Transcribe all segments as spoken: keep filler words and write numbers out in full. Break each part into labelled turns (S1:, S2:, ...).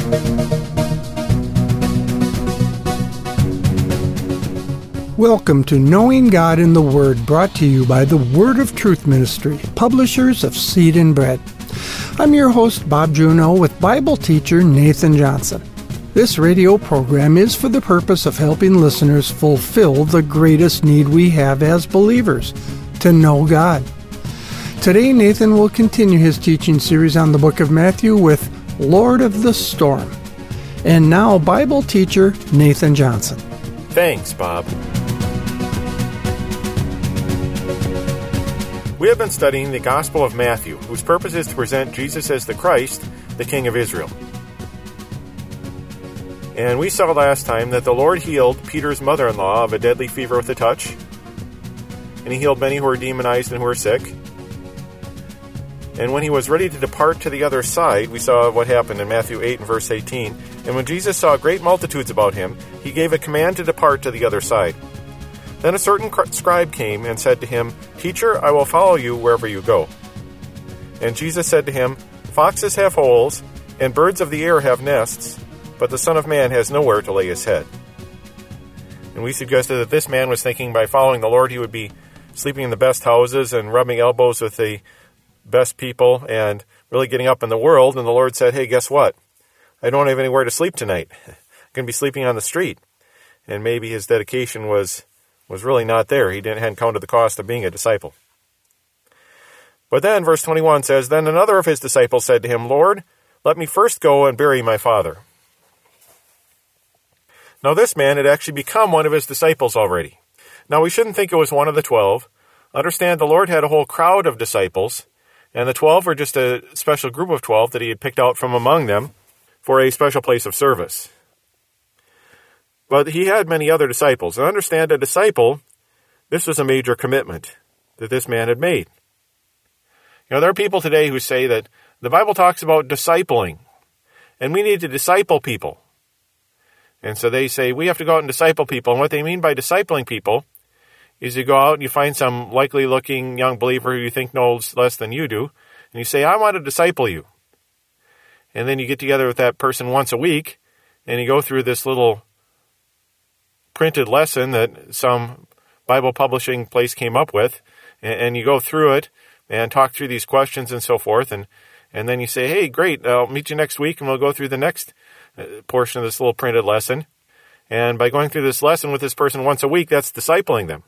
S1: Welcome to Knowing God in the Word, brought to you by the Word of Truth Ministry, publishers of Seed and Bread. I'm your host, Bob Juneau, with Bible teacher Nathan Johnson. This radio program is for the purpose of helping listeners fulfill the greatest need we have as believers, to know God. Today, Nathan will continue his teaching series on the book of Matthew with Lord of the Storm. And now, Bible teacher Nathan Johnson.
S2: Thanks, Bob. We have been studying the Gospel of Matthew, whose purpose is to present Jesus as the Christ, the King of Israel. And we saw last time that the Lord healed Peter's mother-in-law of a deadly fever with a touch, and he healed many who were demonized and who were sick. And when he was ready to depart to the other side, we saw what happened in Matthew eight and verse eighteen. And when Jesus saw great multitudes about him, he gave a command to depart to the other side. Then a certain scribe came and said to him, "Teacher, I will follow you wherever you go." And Jesus said to him, "Foxes have holes, and birds of the air have nests, but the Son of Man has nowhere to lay his head." And we suggested that this man was thinking by following the Lord he would be sleeping in the best houses and rubbing elbows with the best people and really getting up in the world. And the Lord said, "Hey, guess what? I don't have anywhere to sleep tonight. I'm going to be sleeping on the street." And maybe his dedication was was really not there. He didn't hadn't counted the cost of being a disciple. But then verse twenty-one says, "Then another of his disciples said to him, 'Lord, let me first go and bury my father.'" Now this man had actually become one of his disciples already. Now we shouldn't think it was one of the twelve. Understand, the Lord had a whole crowd of disciples, and the twelve were just a special group of twelve that he had picked out from among them for a special place of service. But he had many other disciples. And understand, a disciple, this was a major commitment that this man had made. You know, there are people today who say that the Bible talks about discipling, and we need to disciple people. And so they say, we have to go out and disciple people. And what they mean by discipling people is you go out and you find some likely-looking young believer who you think knows less than you do, and you say, "I want to disciple you." And then you get together with that person once a week, and you go through this little printed lesson that some Bible publishing place came up with, and you go through it and talk through these questions and so forth, and, and then you say, "Hey, great, I'll meet you next week, and we'll go through the next portion of this little printed lesson." And by going through this lesson with this person once a week, that's discipling them.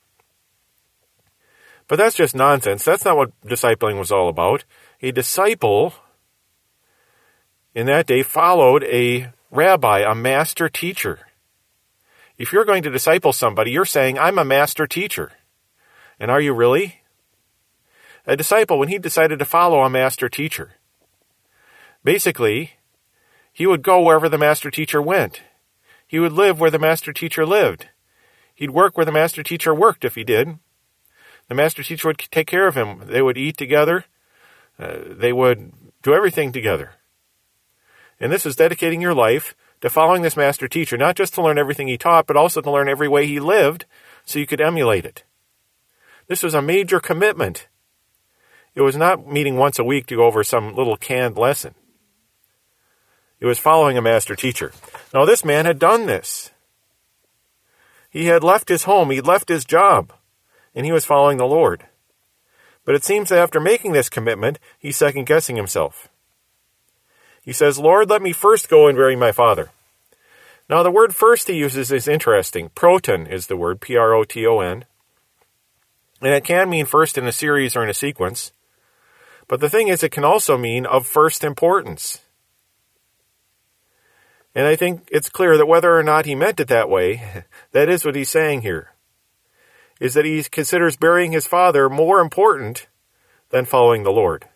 S2: But that's just nonsense. That's not what discipling was all about. A disciple in that day followed a rabbi, a master teacher. If you're going to disciple somebody, you're saying, "I'm a master teacher." And are you really? A disciple, when he decided to follow a master teacher, basically, he would go wherever the master teacher went. He would live where the master teacher lived. He'd work where the master teacher worked if he did. The master teacher would take care of him. They would eat together. Uh, they would do everything together. And this is dedicating your life to following this master teacher, not just to learn everything he taught, but also to learn every way he lived so you could emulate it. This was a major commitment. It was not meeting once a week to go over some little canned lesson. It was following a master teacher. Now, this man had done this. He had left his home, he had left his job, and he was following the Lord. But it seems that after making this commitment, he's second-guessing himself. He says, "Lord, let me first go and bury my father." Now, the word first he uses is interesting. Proton is the word, P R O T O N. And it can mean first in a series or in a sequence. But the thing is, it can also mean of first importance. And I think it's clear that whether or not he meant it that way, that is what he's saying here, is that he considers burying his father more important than following the Lord.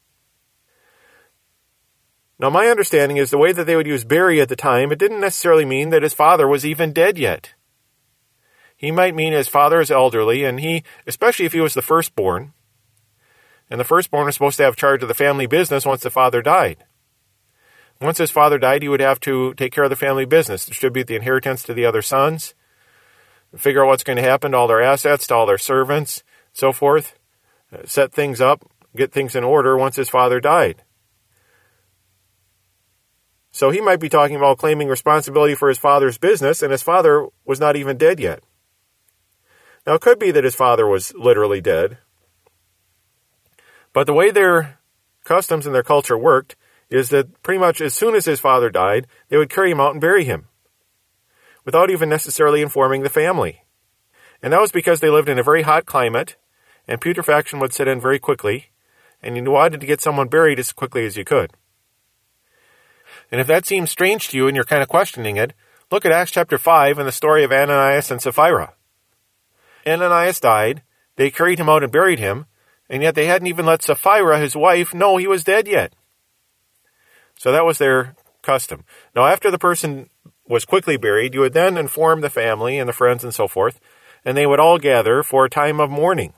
S2: Now, my understanding is the way that they would use bury at the time, it didn't necessarily mean that his father was even dead yet. He might mean his father is elderly, and he, especially if he was the firstborn, and the firstborn was supposed to have charge of the family business once the father died. Once his father died, he would have to take care of the family business, distribute the inheritance to the other sons, figure out what's going to happen to all their assets, to all their servants, so forth, set things up, get things in order once his father died. So he might be talking about claiming responsibility for his father's business, and his father was not even dead yet. Now, it could be that his father was literally dead. But the way their customs and their culture worked is that pretty much as soon as his father died, they would carry him out and bury him, without even necessarily informing the family. And that was because they lived in a very hot climate, and putrefaction would set in very quickly, and you wanted to get someone buried as quickly as you could. And if that seems strange to you and you're kind of questioning it, look at Acts chapter five and the story of Ananias and Sapphira. Ananias died, they carried him out and buried him, and yet they hadn't even let Sapphira, his wife, know he was dead yet. So that was their custom. Now, after the person was quickly buried, you would then inform the family and the friends and so forth, and they would all gather for a time of mourning.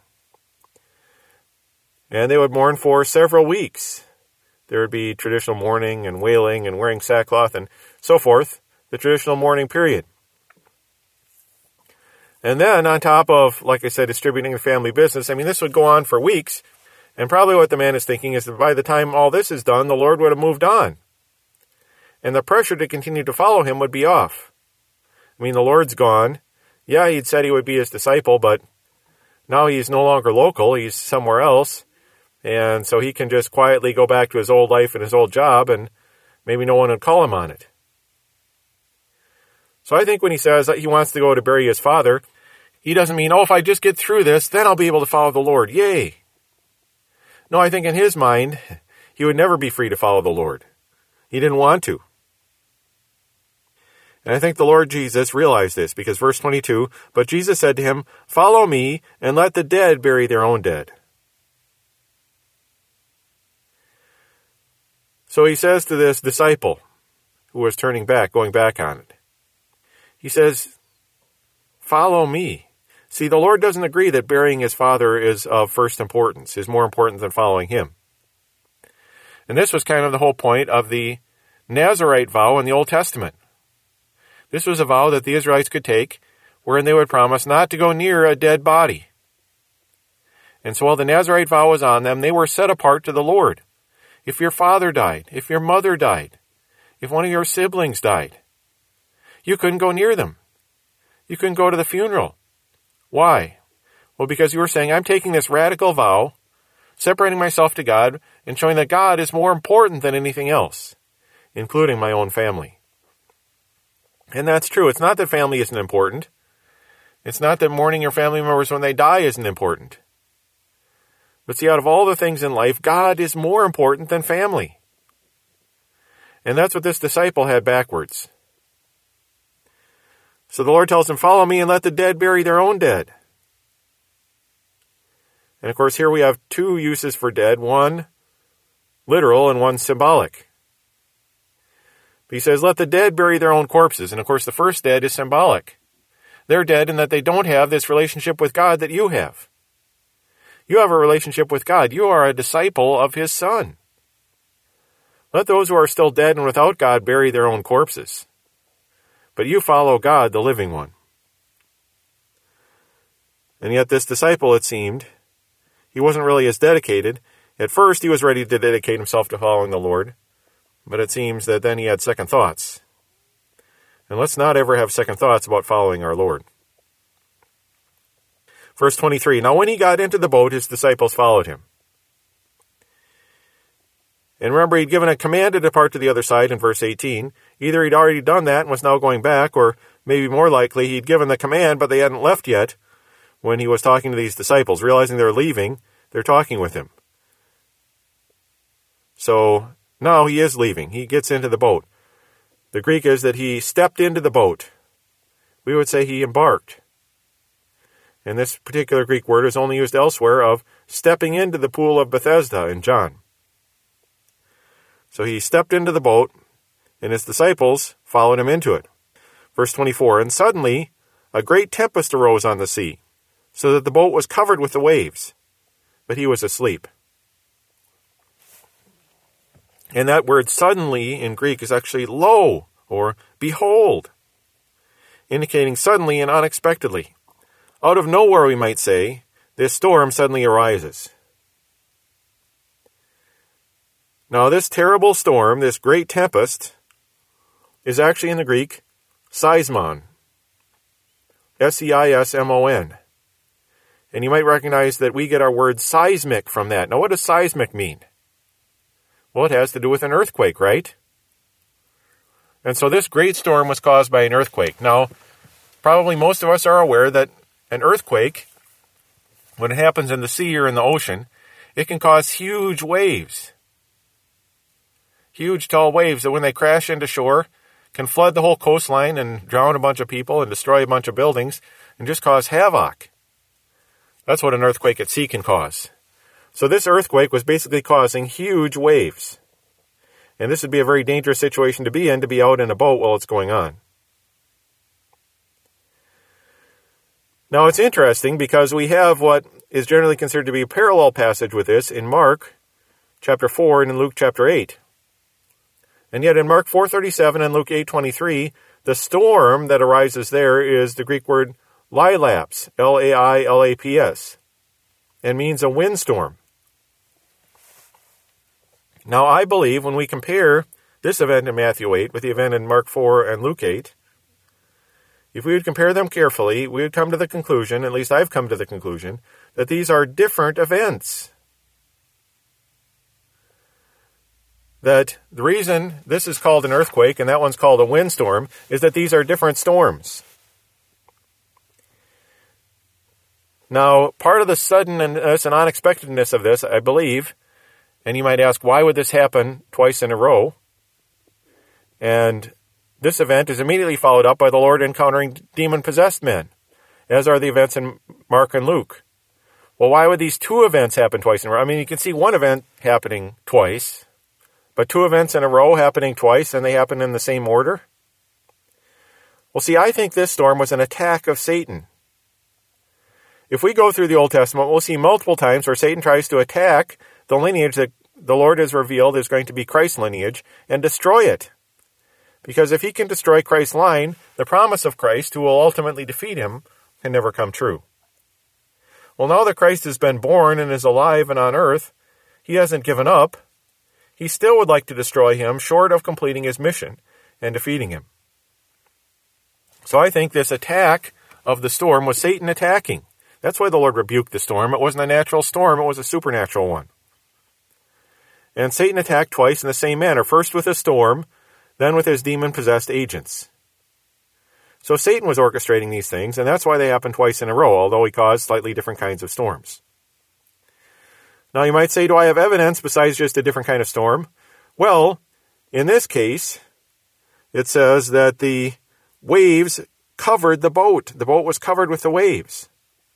S2: And they would mourn for several weeks. There would be traditional mourning and wailing and wearing sackcloth and so forth, the traditional mourning period. And then on top of, like I said, distributing the family business, I mean, this would go on for weeks. And probably what the man is thinking is that by the time all this is done, the Lord would have moved on. And the pressure to continue to follow him would be off. I mean, the Lord's gone. Yeah, he'd said he would be his disciple, but now he's no longer local. He's somewhere else. And so he can just quietly go back to his old life and his old job, and maybe no one would call him on it. So I think when he says that he wants to go to bury his father, he doesn't mean, oh, if I just get through this, then I'll be able to follow the Lord. Yay. No, I think in his mind, he would never be free to follow the Lord. He didn't want to. And I think the Lord Jesus realized this, because verse twenty-two, but Jesus said to him, follow me, and let the dead bury their own dead. So he says to this disciple, who was turning back, going back on it, he says, follow me. See, the Lord doesn't agree that burying his father is of first importance, is more important than following him. And this was kind of the whole point of the Nazirite vow in the Old Testament. This was a vow that the Israelites could take, wherein they would promise not to go near a dead body. And so while the Nazirite vow was on them, they were set apart to the Lord. If your father died, if your mother died, if one of your siblings died, you couldn't go near them. You couldn't go to the funeral. Why? Well, because you were saying, I'm taking this radical vow, separating myself to God, and showing that God is more important than anything else, including my own family. And that's true. It's not that family isn't important. It's not that mourning your family members when they die isn't important. But see, out of all the things in life, God is more important than family. And that's what this disciple had backwards. So the Lord tells him, follow me and let the dead bury their own dead. And of course, here we have two uses for dead, one literal and one symbolic. But he says, let the dead bury their own corpses. And of course, the first dead is symbolic. They're dead in that they don't have this relationship with God that you have. You have a relationship with God. You are a disciple of his Son. Let those who are still dead and without God bury their own corpses. But you follow God, the living one. And yet this disciple, it seemed, he wasn't really as dedicated. At first, he was ready to dedicate himself to following the Lord. But it seems that then he had second thoughts. And let's not ever have second thoughts about following our Lord. Verse twenty-three, now when he got into the boat, his disciples followed him. And remember, he'd given a command to depart to the other side in verse eighteen. Either he'd already done that and was now going back, or maybe more likely, he'd given the command, but they hadn't left yet when he was talking to these disciples. Realizing they're leaving, they're talking with him. So now he is leaving. He gets into the boat. The Greek is that he stepped into the boat. We would say he embarked. And this particular Greek word is only used elsewhere of stepping into the pool of Bethesda in John. So he stepped into the boat, and his disciples followed him into it. Verse twenty-four, and suddenly a great tempest arose on the sea, so that the boat was covered with the waves, but he was asleep. And that word suddenly in Greek is actually lo, or behold, indicating suddenly and unexpectedly. Out of nowhere, we might say, this storm suddenly arises. Now, this terrible storm, this great tempest, is actually in the Greek seismon. S E I S M O N. And you might recognize that we get our word seismic from that. Now, what does seismic mean? Well, it has to do with an earthquake, right? And so this great storm was caused by an earthquake. Now, probably most of us are aware that an earthquake, when it happens in the sea or in the ocean, it can cause huge waves. Huge tall waves that when they crash into shore can flood the whole coastline and drown a bunch of people and destroy a bunch of buildings and just cause havoc. That's what an earthquake at sea can cause. So this earthquake was basically causing huge waves. And this would be a very dangerous situation to be in, to be out in a boat while it's going on. Now it's interesting because we have what is generally considered to be a parallel passage with this in Mark chapter four and in Luke chapter eight. And yet in Mark four thirty-seven and Luke eight twenty-three, the storm that arises there is the Greek word Lailaps, L A I L A P S, and means a windstorm. Now, I believe when we compare this event in Matthew eight with the event in Mark four and Luke eight, if we would compare them carefully, we would come to the conclusion, at least I've come to the conclusion, that these are different events. That the reason this is called an earthquake and that one's called a windstorm is that these are different storms. Now, part of the suddenness and unexpectedness of this, I believe, and you might ask, why would this happen twice in a row? And this event is immediately followed up by the Lord encountering demon-possessed men, as are the events in Mark and Luke. Well, why would these two events happen twice in a row? I mean, you can see one event happening twice, but two events in a row happening twice, and they happen in the same order? Well, see, I think this storm was an attack of Satan. If we go through the Old Testament, we'll see multiple times where Satan tries to attack the lineage that the Lord has revealed is going to be Christ's lineage and destroy it. Because if he can destroy Christ's line, the promise of Christ, who will ultimately defeat him, can never come true. Well, now that Christ has been born and is alive and on earth, he hasn't given up. He still would like to destroy him, short of completing his mission and defeating him. So I think this attack of the storm was Satan attacking. That's why the Lord rebuked the storm. It wasn't a natural storm, it was a supernatural one. And Satan attacked twice in the same manner, first with a storm, then with his demon-possessed agents. So Satan was orchestrating these things, and that's why they happened twice in a row, although he caused slightly different kinds of storms. Now you might say, do I have evidence besides just a different kind of storm? Well, in this case, it says that the waves covered the boat. The boat was covered with the waves.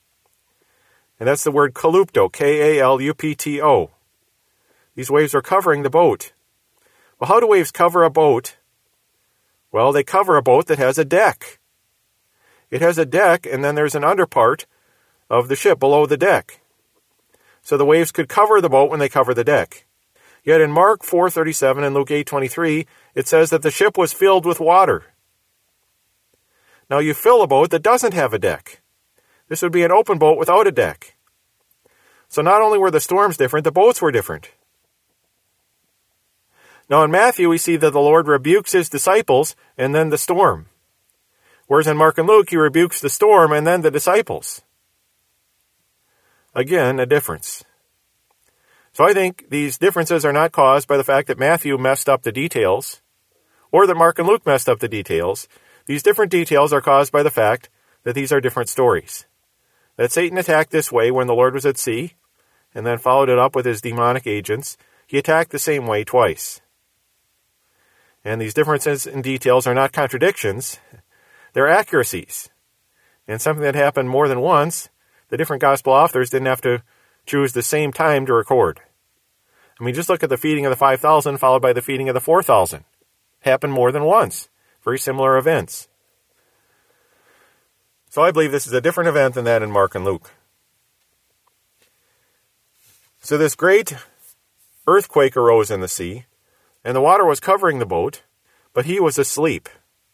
S2: And that's the word kalupto, K A L U P T O. These waves are covering the boat. Well, how do waves cover a boat? Well, they cover a boat that has a deck. It has a deck, and then there's an underpart of the ship below the deck. So the waves could cover the boat when they cover the deck. Yet in Mark four thirty-seven and Luke eight twenty-three, it says that the ship was filled with water. Now you fill a boat that doesn't have a deck. This would be an open boat without a deck. So not only were the storms different, the boats were different. Now in Matthew, we see that the Lord rebukes his disciples and then the storm. Whereas in Mark and Luke, he rebukes the storm and then the disciples. Again, a difference. So I think these differences are not caused by the fact that Matthew messed up the details, or that Mark and Luke messed up the details. These different details are caused by the fact that these are different stories. That Satan attacked this way when the Lord was at sea, and then followed it up with his demonic agents. He attacked the same way twice. And these differences in details are not contradictions, they're accuracies. And something that happened more than once, the different gospel authors didn't have to choose the same time to record. I mean, just look at the feeding of the five thousand followed by the feeding of the four thousand. Happened more than once. Very similar events. So I believe this is a different event than that in Mark and Luke. So this great earthquake arose in the sea, and the water was covering the boat, but he was asleep.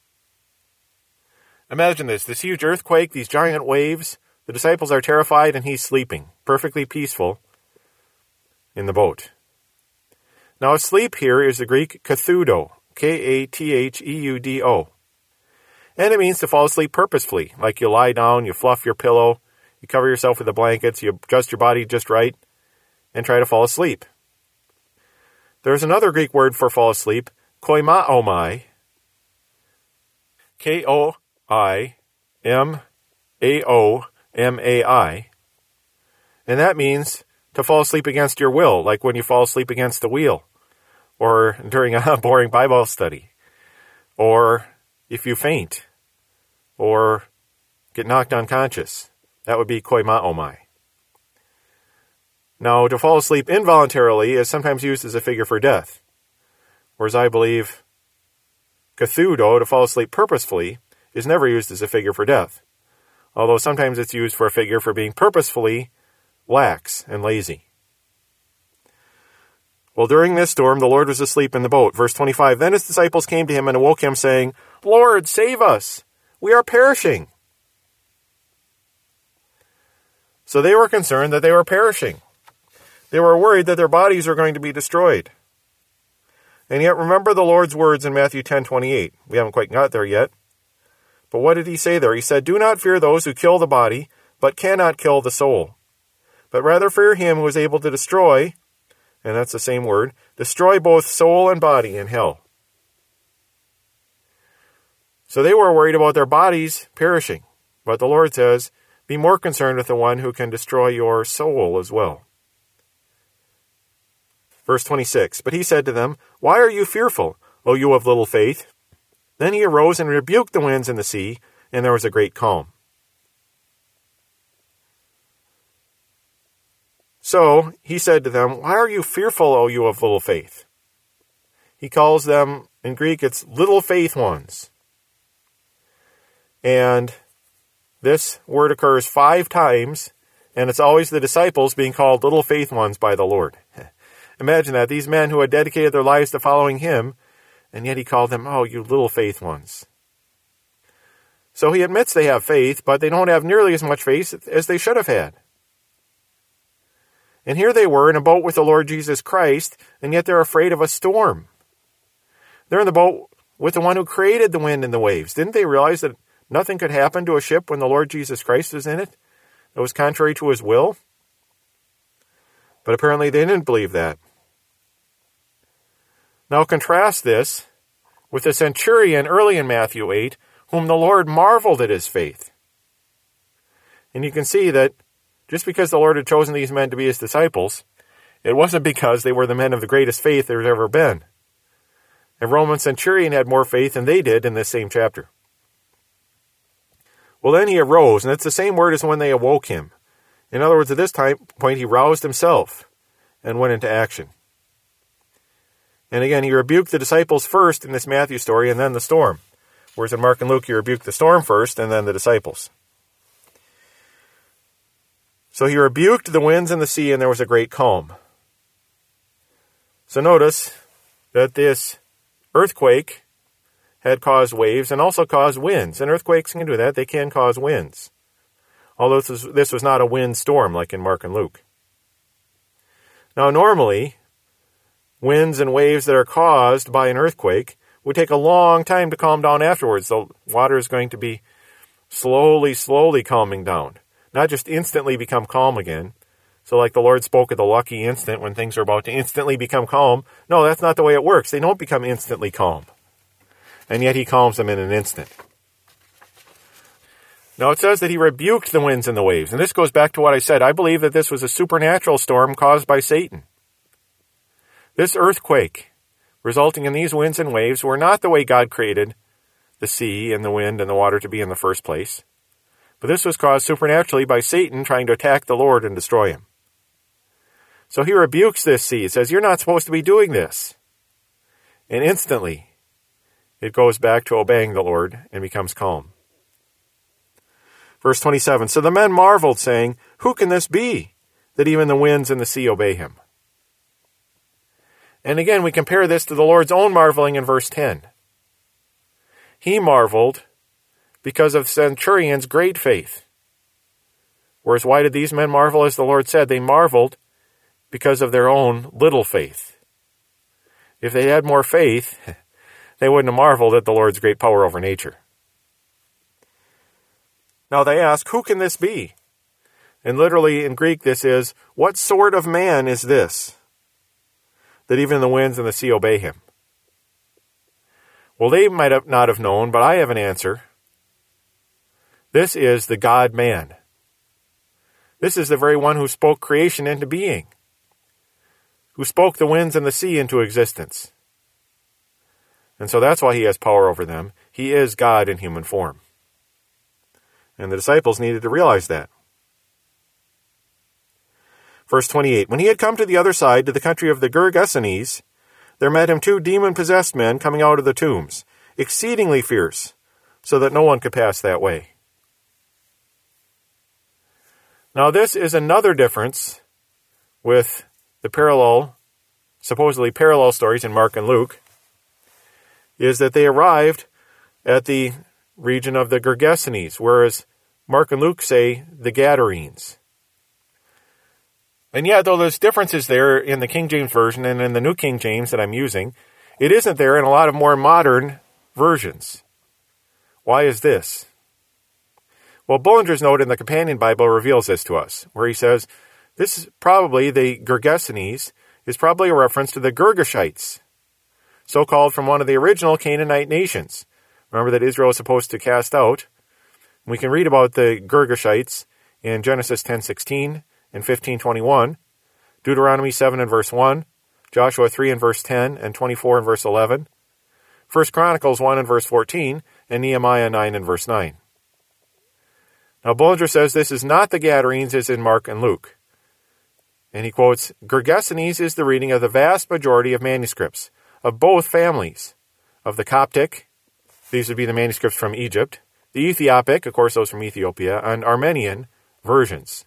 S2: Imagine this, this huge earthquake, these giant waves, the disciples are terrified, and he's sleeping, perfectly peaceful, in the boat. Now asleep here is the Greek kathudo, K A T H E U D O. And it means to fall asleep purposefully, like you lie down, you fluff your pillow, you cover yourself with the blankets, you adjust your body just right, and try to fall asleep. There's another Greek word for fall asleep, koimaomai, K O I M A O M A I, and that means to fall asleep against your will, like when you fall asleep against the wheel, or during a boring Bible study, or if you faint, or get knocked unconscious. That would be koimaomai. Now, to fall asleep involuntarily is sometimes used as a figure for death, whereas I believe kathudo, to fall asleep purposefully, is never used as a figure for death, although sometimes it's used for a figure for being purposefully lax and lazy. Well, during this storm, the Lord was asleep in the boat. Verse twenty-five, then his disciples came to him and awoke him, saying, Lord, save us! We are perishing! So they were concerned that they were perishing. They were worried that their bodies were going to be destroyed. And yet remember the Lord's words in Matthew ten twenty-eight. We haven't quite got there yet. But what did he say there? He said, do not fear those who kill the body, but cannot kill the soul. But rather fear him who is able to destroy, and that's the same word, destroy both soul and body in hell. So they were worried about their bodies perishing. But the Lord says, be more concerned with the one who can destroy your soul as well. Verse twenty-six, but he said to them, why are you fearful, O you of little faith? Then he arose and rebuked the winds and the sea, and there was a great calm. So he said to them, why are you fearful, O you of little faith? He calls them, in Greek, it's little faith ones. And this word occurs five times, and it's always the disciples being called little faith ones by the Lord. Imagine that, these men who had dedicated their lives to following him, and yet he called them, oh, you little faith ones. So he admits they have faith, but they don't have nearly as much faith as they should have had. And here they were in a boat with the Lord Jesus Christ, and yet they're afraid of a storm. They're in the boat with the one who created the wind and the waves. Didn't they realize that nothing could happen to a ship when the Lord Jesus Christ was in it that was contrary to his will? But apparently they didn't believe that. Now contrast this with the centurion early in Matthew eight, whom the Lord marveled at his faith. And you can see that just because the Lord had chosen these men to be his disciples, it wasn't because they were the men of the greatest faith there's ever been. A Roman centurion had more faith than they did in this same chapter. Well, then he arose, and it's the same word as when they awoke him. In other words, at this time point, he roused himself and went into action. And again, he rebuked the disciples first in this Matthew story and then the storm. Whereas in Mark and Luke, he rebuked the storm first and then the disciples. So he rebuked the winds and the sea, and there was a great calm. So notice that this earthquake had caused waves and also caused winds. And earthquakes can do that. They can cause winds. Although this was, this was not a wind storm like in Mark and Luke. Now normally, winds and waves that are caused by an earthquake would take a long time to calm down afterwards. The water is going to be slowly, slowly calming down. Not just instantly become calm again. So like the Lord spoke of the lucky instant when things are about to instantly become calm. No, that's not the way it works. They don't become instantly calm. And yet he calms them in an instant. Now it says that he rebuked the winds and the waves. And this goes back to what I said. I believe that this was a supernatural storm caused by Satan. This earthquake, resulting in these winds and waves, were not the way God created the sea and the wind and the water to be in the first place. But this was caused supernaturally by Satan trying to attack the Lord and destroy him. So he rebukes this sea. He says, you're not supposed to be doing this. And instantly, it goes back to obeying the Lord and becomes calm. Verse twenty-seven, so the men marveled, saying, who can this be, that even the winds and the sea obey him? And again, we compare this to the Lord's own marveling in verse ten. He marveled because of centurion's great faith. Whereas why did these men marvel? As the Lord said, they marveled because of their own little faith. If they had more faith, they wouldn't have marveled at the Lord's great power over nature. Now they ask, who can this be? And literally in Greek this is, what sort of man is this, that even the winds and the sea obey him? Well, they might have not have known, but I have an answer. This is the God-man. This is the very one who spoke creation into being, who spoke the winds and the sea into existence. And so that's why he has power over them. He is God in human form. And the disciples needed to realize that. Verse twenty-eight, when he had come to the other side, to the country of the Gergesenes, there met him two demon-possessed men coming out of the tombs, exceedingly fierce, so that no one could pass that way. Now this is another difference with the parallel, supposedly parallel stories in Mark and Luke, is that they arrived at the region of the Gergesenes, whereas Mark and Luke say the Gadarenes. And yet, though there's differences there in the King James Version and in the New King James that I'm using, it isn't there in a lot of more modern versions. Why is this? Well, Bullinger's note in the Companion Bible reveals this to us, where he says, this is probably, the Gergesenes, is probably a reference to the Girgashites, so-called from one of the original Canaanite nations. Remember that Israel is supposed to cast out. We can read about the Girgashites in Genesis ten sixteen and fifteen twenty-one, Deuteronomy seven and verse one, Joshua three and verse ten, and twenty-four and verse eleven, First Chronicles one and verse fourteen, and Nehemiah nine and verse nine. Now Bullinger says this is not the Gadarenes as in Mark and Luke. And he quotes, Gergesenes is the reading of the vast majority of manuscripts, of both families, of the Coptic, these would be the manuscripts from Egypt, the Ethiopic, of course those from Ethiopia, and Armenian versions.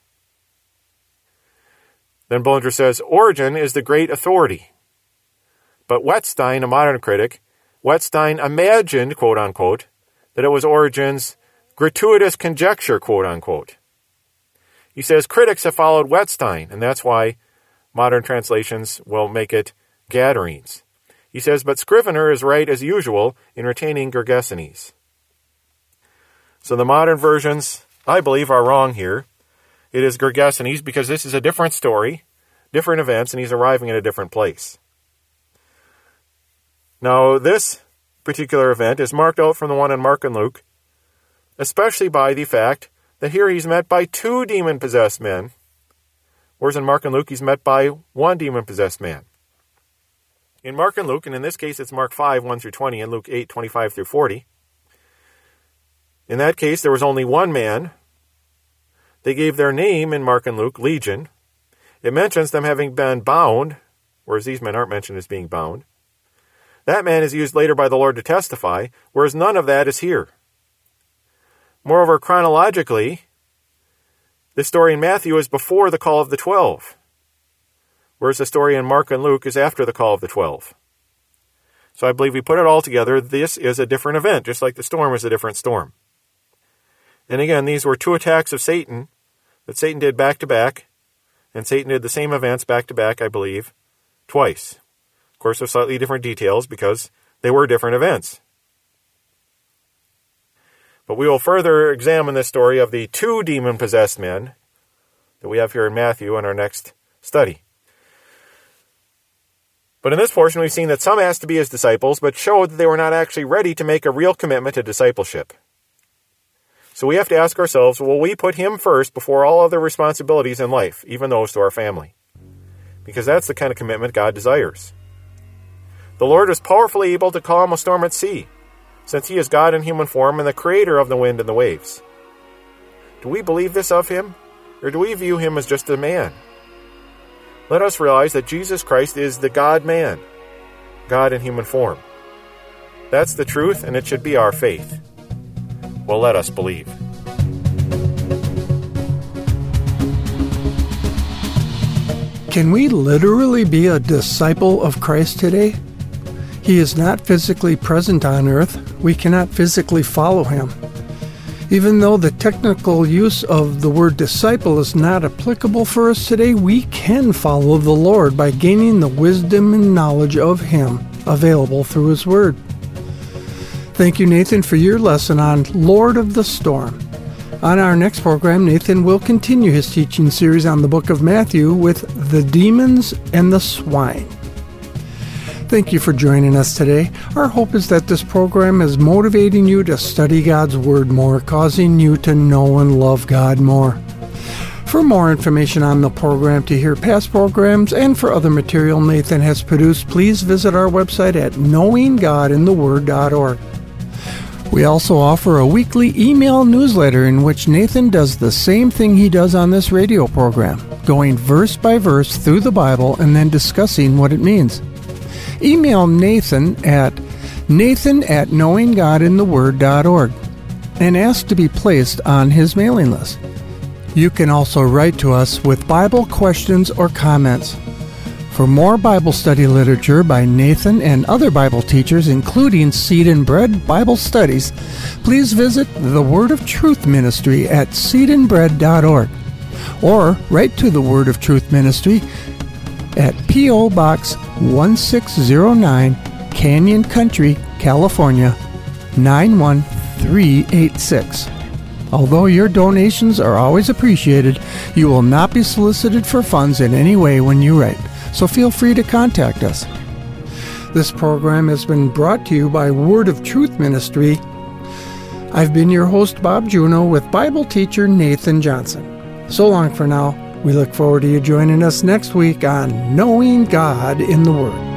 S2: Then Bullinger says, Origen is the great authority. But Wettstein, a modern critic, Wettstein imagined, quote-unquote, that it was Origen's gratuitous conjecture, quote-unquote. He says critics have followed Wettstein, and that's why modern translations will make it Gadarenes. He says, but Scrivener is right as usual in retaining Gergesenes. So the modern versions, I believe, are wrong here. It is Gergesenes because this is a different story, different events, and he's arriving at a different place. Now, this particular event is marked out from the one in Mark and Luke, especially by the fact that here he's met by two demon-possessed men, whereas in Mark and Luke he's met by one demon-possessed man. In Mark and Luke, and in this case it's Mark five, one through twenty, and Luke eight, twenty-five through forty, in that case there was only one man. They gave their name in Mark and Luke, Legion. It mentions them having been bound, whereas these men aren't mentioned as being bound. That man is used later by the Lord to testify, whereas none of that is here. Moreover, chronologically, the story in Matthew is before the call of the twelve, whereas the story in Mark and Luke is after the call of the twelve. So I believe we put it all together, this is a different event, just like the storm is a different storm. And again, these were two attacks of Satan that Satan did back-to-back, and Satan did the same events back-to-back, I believe, twice. Of course, with slightly different details because they were different events. But we will further examine this story of the two demon-possessed men that we have here in Matthew in our next study. But in this portion, we've seen that some asked to be his disciples, but showed that they were not actually ready to make a real commitment to discipleship. So we have to ask ourselves, will we put him first before all other responsibilities in life, even those to our family? Because that's the kind of commitment God desires. The Lord is powerfully able to calm a storm at sea, since he is God in human form and the creator of the wind and the waves. Do we believe this of him, or do we view him as just a man? Let us realize that Jesus Christ is the God-man, God in human form. That's the truth, and it should be our faith. Well, let us believe.
S1: Can we literally be a disciple of Christ today? He is not physically present on earth. We cannot physically follow him. Even though the technical use of the word disciple is not applicable for us today, we can follow the Lord by gaining the wisdom and knowledge of him available through his word. Thank you, Nathan, for your lesson on Lord of the Storm. On our next program, Nathan will continue his teaching series on the book of Matthew with the demons and the swine. Thank you for joining us today. Our hope is that this program is motivating you to study God's Word more, causing you to know and love God more. For more information on the program, to hear past programs, and for other material Nathan has produced, please visit our website at knowing god in the word dot org. We also offer a weekly email newsletter in which Nathan does the same thing he does on this radio program, going verse by verse through the Bible and then discussing what it means. Email Nathan at nathan at knowing god in the word dot org and ask to be placed on his mailing list. You can also write to us with Bible questions or comments. For more Bible study literature by Nathan and other Bible teachers, including Seed and Bread Bible studies, please visit the Word of Truth Ministry at seed and bread dot org or write to the Word of Truth Ministry at P O. Box one six zero nine, Canyon Country, California, nine one three eight six. Although your donations are always appreciated, you will not be solicited for funds in any way when you write, so feel free to contact us. This program has been brought to you by Word of Truth Ministry. I've been your host, Bob Juneau, with Bible teacher Nathan Johnson. So long for now. We look forward to you joining us next week on Knowing God in the Word.